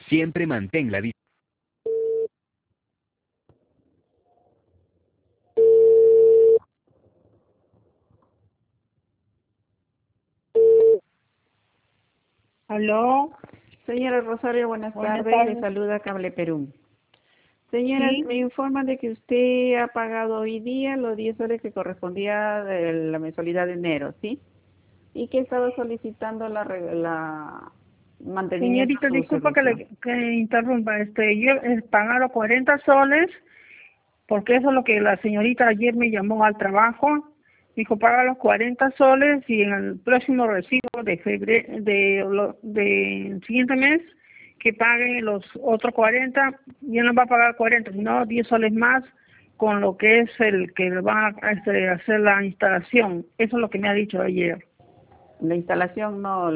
Siempre mantén la distancia. ¿Aló? Señora Rosario, buenas Buenas tardes. Le tardes. saluda Cable Perú. Señora, Sí, me informan de que usted ha pagado hoy día los 10 soles que correspondía de la mensualidad de enero, ¿sí? Y que estaba solicitando la mantenimiento señorita, de su disculpa servicio. que interrumpa. Yo he pagado 40 soles, porque eso es lo que la señorita ayer me llamó al trabajo. Dijo, paga los 40 soles y en el próximo recibo de febrero, del siguiente mes, que pague los otros 40. Ya no va a pagar 40, sino 10 soles más con lo que es el que va a hacer la instalación. Eso es lo que me ha dicho ayer. La instalación, no,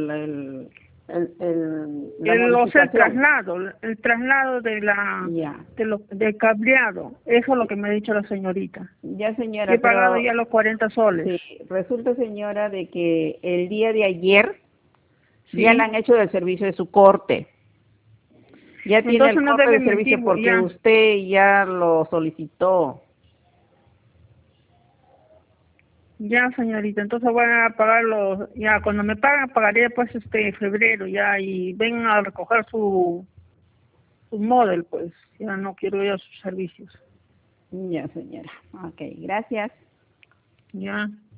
la O sea, modificación. el traslado Ya, del cableado, eso es lo que me ha dicho la señorita. ya Y he señora, pagado pero ya los 40 soles. sí, resulta señora de que el día de ayer ya le Sí. han hecho del servicio de su corte. Ya tiene el Entonces no corte debe de mentir, servicio porque ya. usted ya lo solicitó. Ya, señorita, entonces voy a pagarlo, ya, cuando me pagan, pagaré pues febrero, ya, y vengan a recoger su model, pues, ya no quiero ya sus servicios. Ya, señora. Ok, gracias. Ya.